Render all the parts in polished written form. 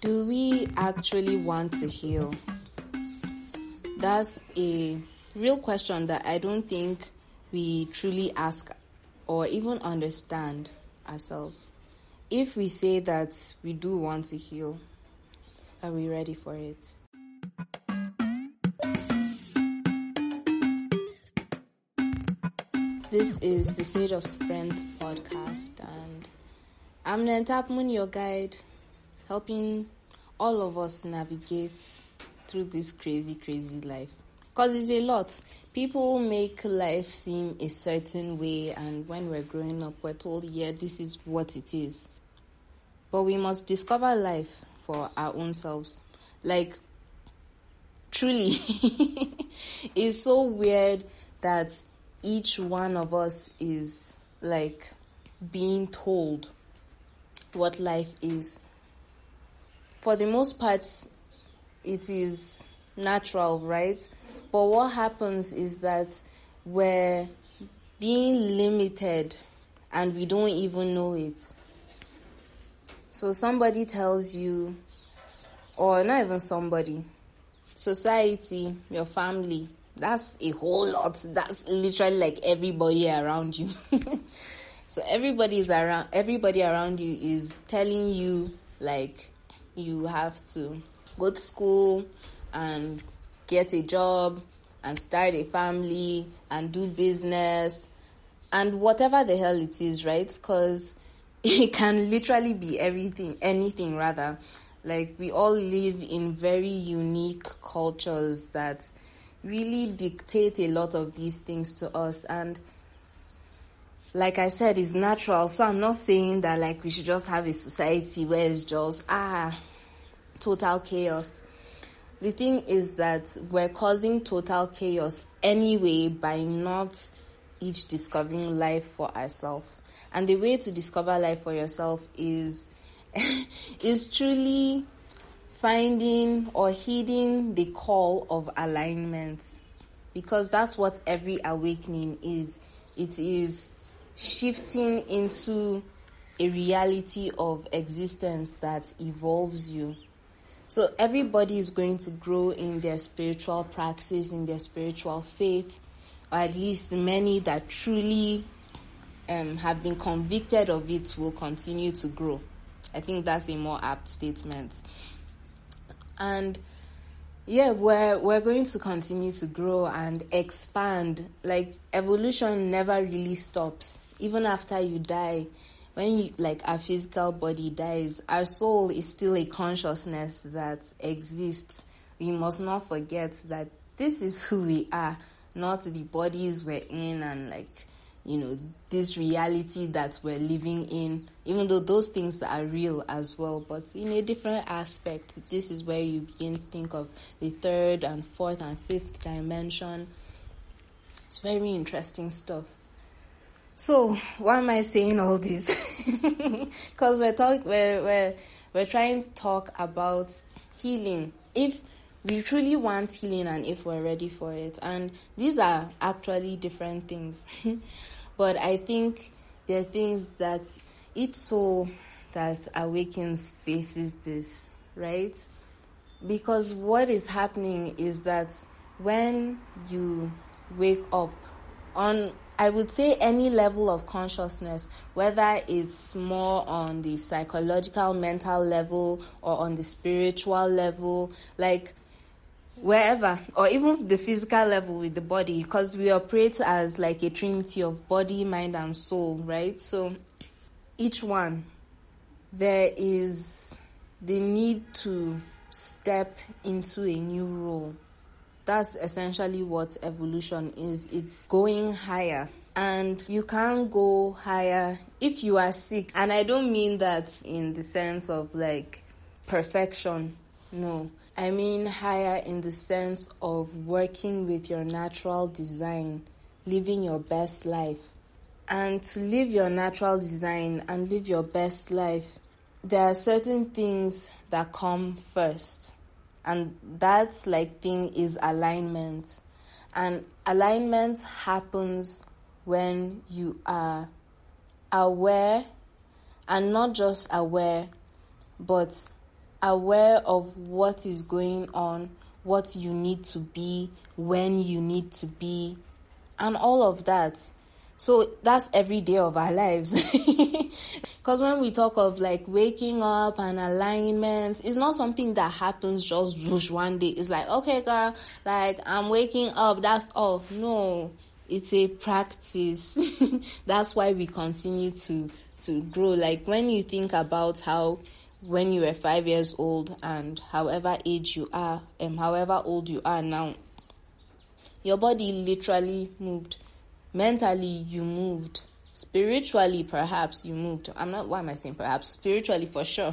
Do we actually want to heal? That's a real question that I don't think we truly ask or even understand ourselves. If we say that we do want to heal, are we ready for it? This is the Sage of Strength podcast, and I'm Nentapmun, your guide, helping all of us navigate through this crazy life. Because it's a lot. People make life seem a certain way, and when we're growing up, we're told, yeah, this is what it is. But we must discover life for our own selves. Like, truly, it's so weird that each one of us is like being told what life is. For the most part, it is natural, right? But what happens is that we're being limited and we don't even know it. So somebody tells you, or not even somebody, society, your family, that's a whole lot. That's literally like everybody around you. So everybody around you is telling you, like, you have to go to school and get a job and start a family and do business and whatever the hell it is, right? Because it can literally be anything rather. Like, we all live in very unique cultures that really dictate a lot of these things to us. And like I said, it's natural. So I'm not saying that like we should just have a society where it's just total chaos. The thing is that we're causing total chaos anyway by not each discovering life for ourselves. And the way to discover life for yourself is truly finding or heeding the call of alignment, because that's what every awakening is. It is shifting into a reality of existence that evolves you. So everybody is going to grow in their spiritual practice, in their spiritual faith, or at least many that truly have been convicted of it will continue to grow. I think that's a more apt statement. And yeah, we're going to continue to grow and expand. Like, evolution never really stops. Even after you die, when our physical body dies, our soul is still a consciousness that exists. We must not forget that this is who we are, not the bodies we're in and this reality that we're living in, even though those things are real as well, but in a different aspect. This is where you begin to think of the third and fourth and fifth dimension. It's very interesting stuff. So why am I saying all this? Because we're trying to talk about healing. If we truly want healing and if we're ready for it. And these are actually different things. But I think there are things that each soul that awakens faces this, right? Because what is happening is that when you wake up on, I would say, any level of consciousness, whether it's more on the psychological, mental level or on the spiritual level, like wherever, or even the physical level with the body, because we operate as like a trinity of body, mind, and soul, right? So each one, there is the need to step into a new role. That's essentially what evolution is. It's going higher. And you can't go higher if you are sick. And I don't mean that in the sense of like perfection. No. I mean higher in the sense of working with your natural design, living your best life. And to live your natural design and live your best life, there are certain things that come first. And that thing is alignment. And alignment happens when you are aware, and not just aware, but aware of what is going on, what you need to be, when you need to be, and all of that. So that's every day of our lives. Because when we talk of like waking up and alignment, it's not something that happens just whoosh one day. It's like, okay, girl, like I'm waking up, that's all. No, it's a practice. That's why we continue to grow. Like when you think about how when you were 5 years old and however age you are, however old you are now, your body literally moved. Mentally, you moved. Spiritually, perhaps you moved. Why am I saying perhaps? Spiritually, for sure.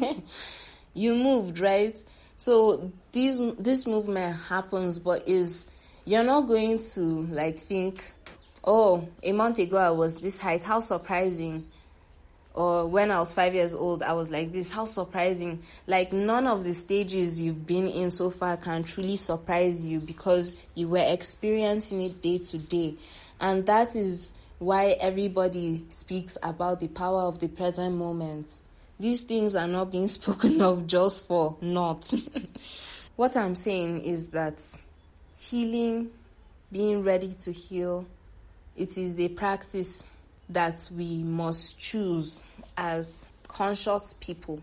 You moved, right? So this movement happens, but you're not going to like think, oh, a month ago I was this height, how surprising. Or when I was 5 years old, I was like this, how surprising. Like none of the stages you've been in so far can truly surprise you because you were experiencing it day to day. And that is why everybody speaks about the power of the present moment. These things are not being spoken of just for naught. What I'm saying is that healing, being ready to heal, it is a practice that we must choose as conscious people.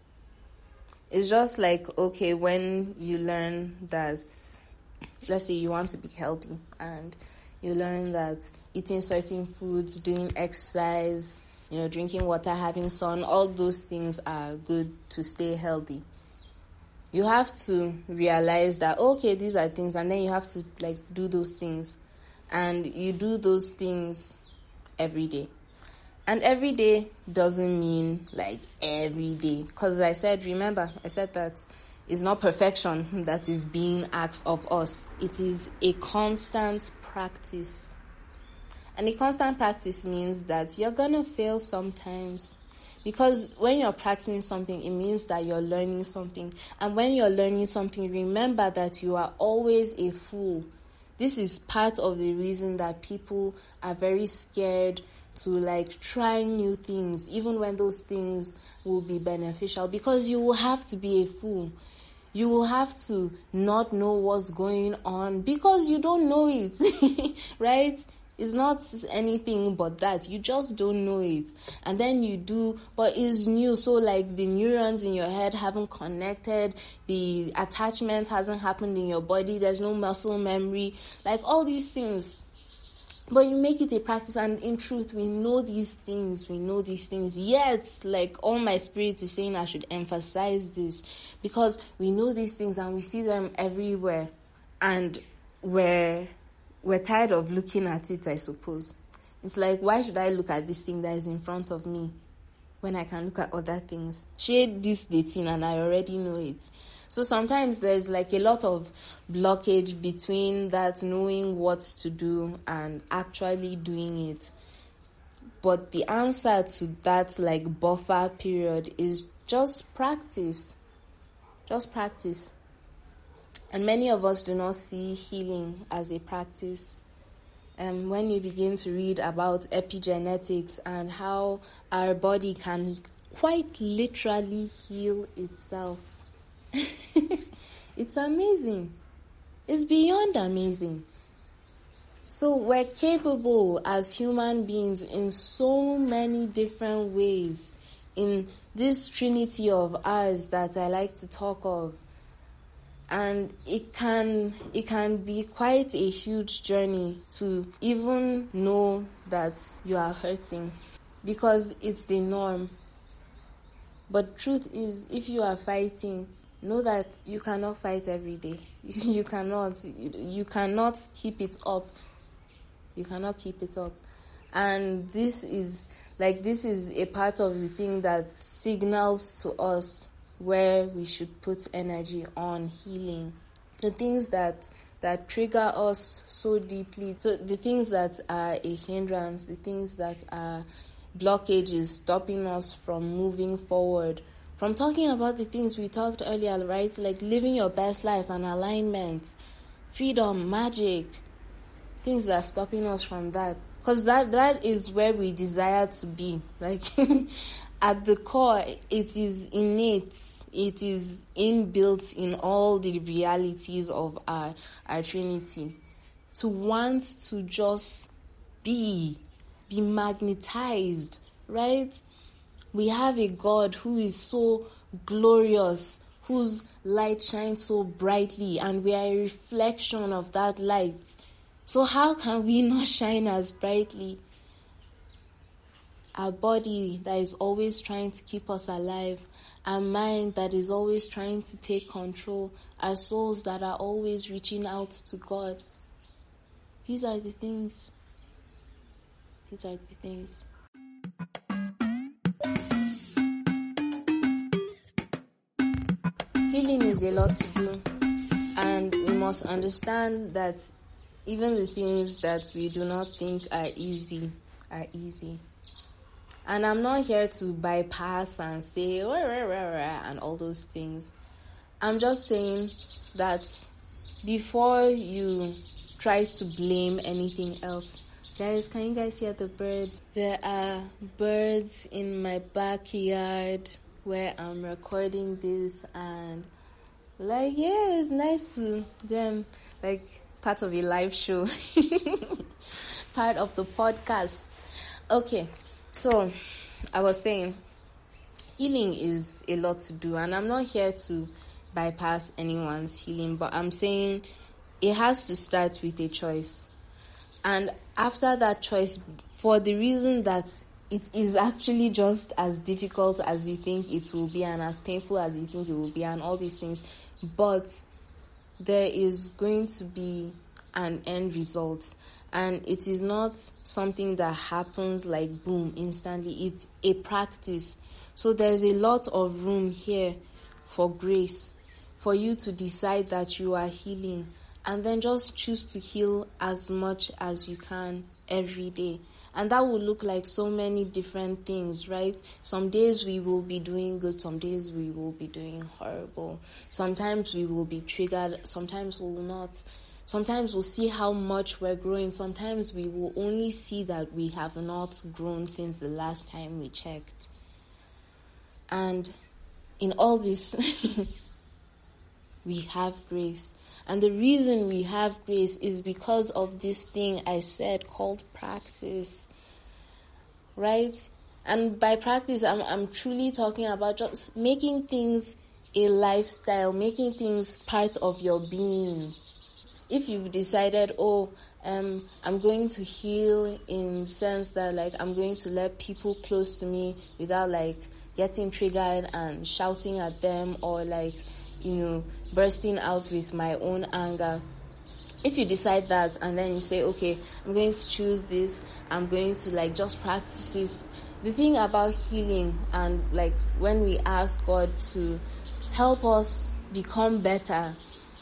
It's just like, okay, when you learn that, let's say you want to be healthy and you learn that eating certain foods, doing exercise, drinking water, having sun, all those things are good to stay healthy. You have to realize that, okay, these are things, and then you have to like do those things. And you do those things every day. And every day doesn't mean like every day. Because I said that it's not perfection that is being asked of us. It is a constant practice. And a constant practice means that you're gonna fail sometimes. Because when you're practicing something, it means that you're learning something. And when you're learning something, remember that you are always a fool. This is part of the reason that people are very scared to like try new things, even when those things will be beneficial, because you will have to be a fool. You will have to not know what's going on because you don't know it, right? It's not anything but that. You just don't know it. And then you do, but it's new. So like the neurons in your head haven't connected. The attachment hasn't happened in your body. There's no muscle memory. Like all these things. But you make it a practice, and in truth, we know these things. Yet, like all my spirit is saying, I should emphasize this because we know these things and we see them everywhere, and we're tired of looking at it, I suppose. It's like, why should I look at this thing that is in front of me when I can look at other things? Share this dating and I already know it. So sometimes there's like a lot of blockage between that knowing what to do and actually doing it. But the answer to that like buffer period is just practice. Just practice. And many of us do not see healing as a practice. When you begin to read about epigenetics and how our body can quite literally heal itself, it's amazing. It's beyond amazing. So we're capable as human beings in so many different ways in this trinity of ours that I like to talk of. And it can be quite a huge journey to even know that you are hurting, because it's the norm. But truth is, if you are fighting, know that you cannot fight every day. You cannot keep it up. You cannot keep it up. And this is a part of the thing that signals to us where we should put energy on healing. The things that trigger us so deeply, so the things that are a hindrance, the things that are blockages stopping us from moving forward, from talking about the things we talked earlier, right? Like living your best life and alignment, freedom, magic, things that are stopping us from that. Because that is where we desire to be. Like at the core, it is innate. it is inbuilt in all the realities of our Trinity. To want to just be magnetized, right? We have a God who is so glorious, whose light shines so brightly, and we are a reflection of that light. So how can we not shine as brightly? Our body that is always trying to keep us alive, our mind that is always trying to take control, our souls that are always reaching out to God. These are the things. These are the things. Healing is a lot to do, and we must understand that even the things that we do not think are easy are easy. And I'm not here to bypass and say and all those things. I'm just saying that before you try to blame anything else. Guys, can you guys hear the birds? There are birds in my backyard where I'm recording this, and it's nice to them, part of a live show, part of the podcast. Okay, so I was saying healing is a lot to do, and I'm not here to bypass anyone's healing, but I'm saying it has to start with a choice. And after that choice, for the reason that it is actually just as difficult as you think it will be, and as painful as you think it will be, and all these things, but there is going to be an end result. And it is not something that happens like boom, instantly. It's a practice. So there's a lot of room here for grace, for you to decide that you are healing, and then just choose to heal as much as you can every day. And that will look like so many different things, right? Some days we will be doing good, some days we will be doing horrible. Sometimes we will be triggered, sometimes we will not. Sometimes we'll see how much we're growing. Sometimes we will only see that we have not grown since the last time we checked. And in all this, we have grace. And the reason we have grace is because of this thing I said called practice. Right? And by practice, I'm truly talking about just making things a lifestyle, making things part of your being. If you've decided, I'm going to heal in sense that I'm going to let people close to me without getting triggered and shouting at them, or bursting out with my own anger. If you decide that and then you say, okay, I'm going to choose this, I'm going to just practice this. The thing about healing, and when we ask God to help us become better,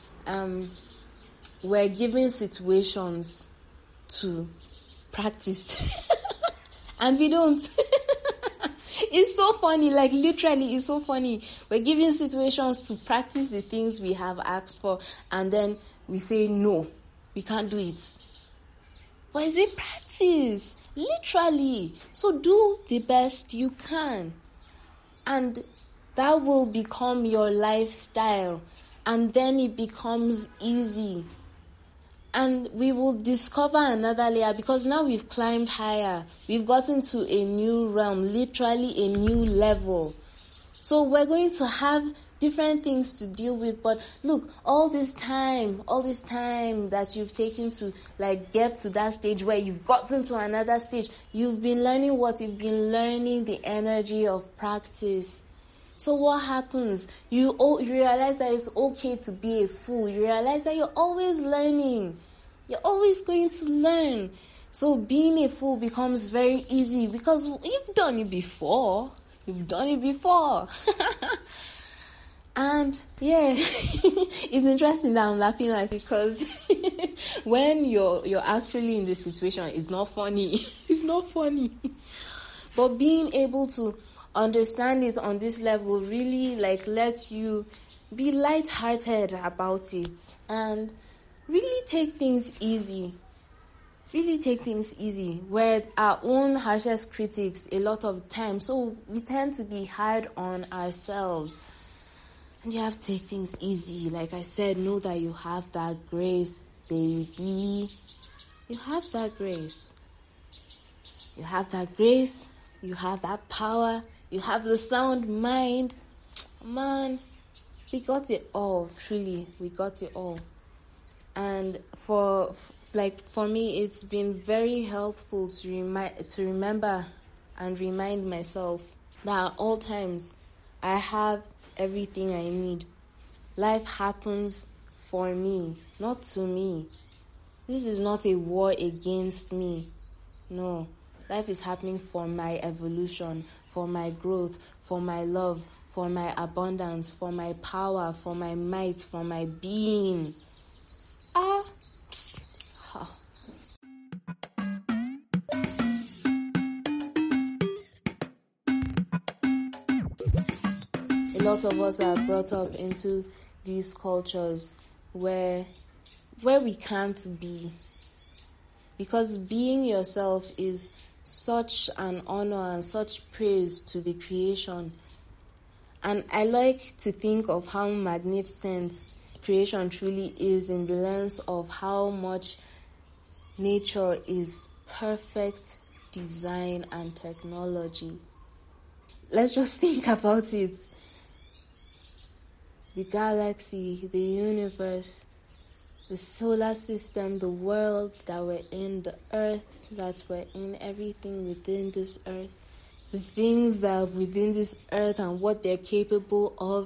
we're given situations to practice. And we don't. It's so funny, literally, it's so funny. We're given situations to practice the things we have asked for, and then we say, no, we can't do it. But it's a practice, literally. So do the best you can. And that will become your lifestyle. And then it becomes easy. And we will discover another layer, because now we've climbed higher. We've gotten to a new realm, literally a new level. So we're going to have different things to deal with. But look, all this time that you've taken to get to that stage where you've gotten to another stage, you've been learning what? You've been learning the energy of practice. So what happens? You realize that it's okay to be a fool. You realize that you're always learning. You're always going to learn. So being a fool becomes very easy because you've done it before. And yeah, it's interesting that I'm laughing because when you're actually in this situation, it's not funny. It's not funny. But being able to understand it on this level really lets you be lighthearted about it and really take things easy. We're our own harshest critics a lot of times, so we tend to be hard on ourselves. And you have to take things easy. Like I said, know that you have that grace, baby. You have that grace. You have that grace. You have that power. You have the sound mind. Man, we got it all. Truly, we got it all. And for me, it's been very helpful to remember and remind myself that at all times I have everything I need. Life happens for me, not to me. This is not a war against me. No, life is happening for my evolution, for my growth, for my love, for my abundance, for my power, for my might, for my being. A lot of us are brought up into these cultures where we can't be, because being yourself is such an honor and such praise to the creation. And I like to think of how magnificent creation truly is in the lens of how much nature is perfect design and technology. Let's just think about it. The galaxy, the universe, the solar system, the world that we're in, the earth that we're in, everything within this earth, the things that are within this earth and what they're capable of.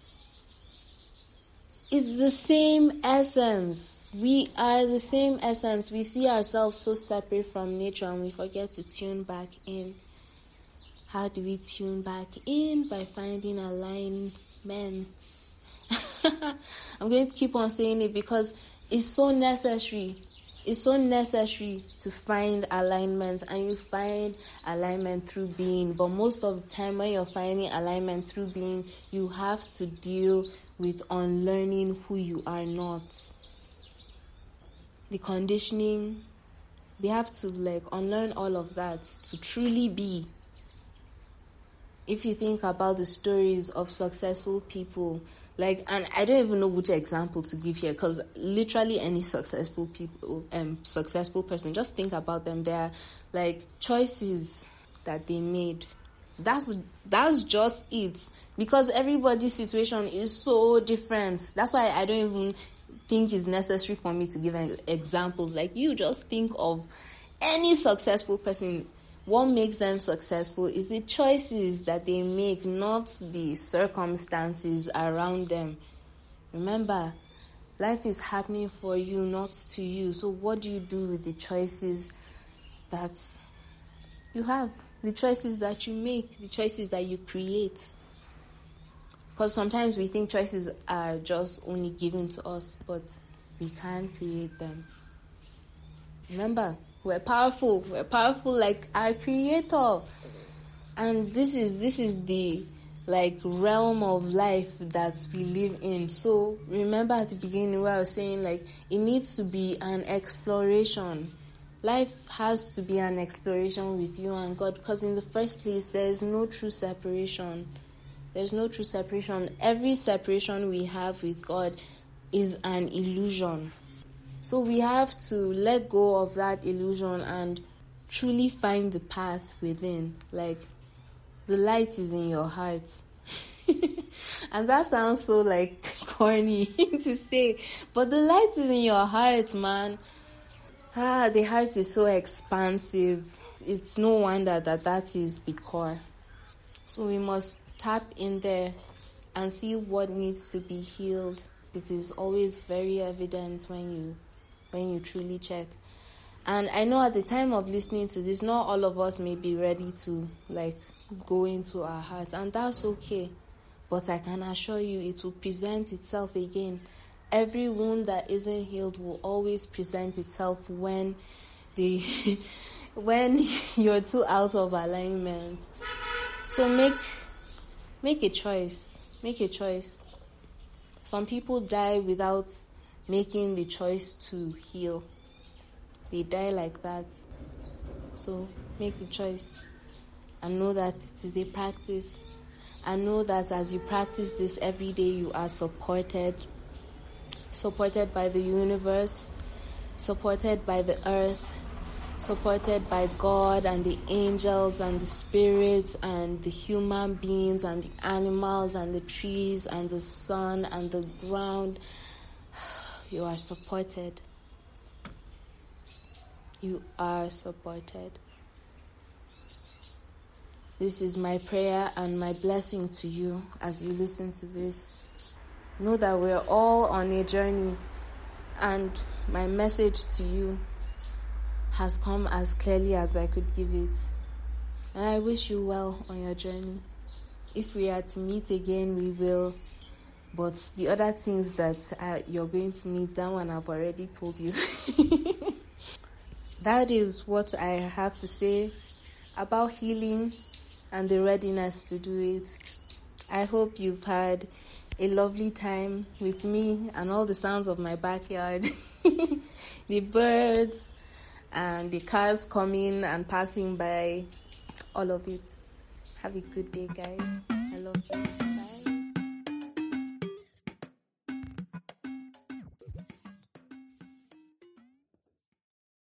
It's the same essence. We are the same essence. We see ourselves so separate from nature and we forget to tune back in. How do we tune back in? By finding alignment. I'm going to keep on saying it because it's so necessary. It's so necessary to find alignment, and you find alignment through being. But most of the time when you're finding alignment through being, you have to deal with unlearning who you are not. The conditioning, we have to unlearn all of that to truly be. If you think about the stories of successful people, and I don't even know which example to give here, because literally any successful person, just think about them. There are choices that they made. That's just it. Because everybody's situation is so different. That's why I don't even think it's necessary for me to give examples. You just think of any successful person. What makes them successful is the choices that they make, not the circumstances around them. Remember, life is happening for you, not to you. So what do you do with the choices that you have? The choices that you make, the choices that you create. Because sometimes we think choices are just only given to us, but we can't create them. Remember, we're powerful. We're powerful like our Creator. And this is the realm of life that we live in. So remember at the beginning where I was saying it needs to be an exploration. Life has to be an exploration with you and God, because in the first place there is no true separation. There's no true separation. Every separation we have with God is an illusion. So we have to let go of that illusion and truly find the path within. The light is in your heart. And that sounds so corny to say, but the light is in your heart, man. The heart is so expansive. It's no wonder that is the core. So we must tap in there and see what needs to be healed. It is always very evident when you truly check. And I know at the time of listening to this, not all of us may be ready to go into our hearts, and that's okay. But I can assure you it will present itself again. Every wound that isn't healed will always present itself when when you're too out of alignment. So make a choice. Make a choice. Some people die without making the choice to heal. They die like that. So make the choice and know that it is a practice. And know that as you practice this every day, you are supported by the universe, supported by the earth, supported by God and the angels and the spirits and the human beings and the animals and the trees and the sun and the ground. You are supported. You are supported. This is my prayer and my blessing to you as you listen to this. Know that we're all on a journey, and my message to you has come as clearly as I could give it. And I wish you well on your journey. If we are to meet again, we will. But the other things that you're going to meet, that one I've already told you. That is what I have to say about healing and the readiness to do it. I hope you've had a lovely time with me and all the sounds of my backyard. The birds and the cars coming and passing by, all of it. Have a good day, guys. I love you.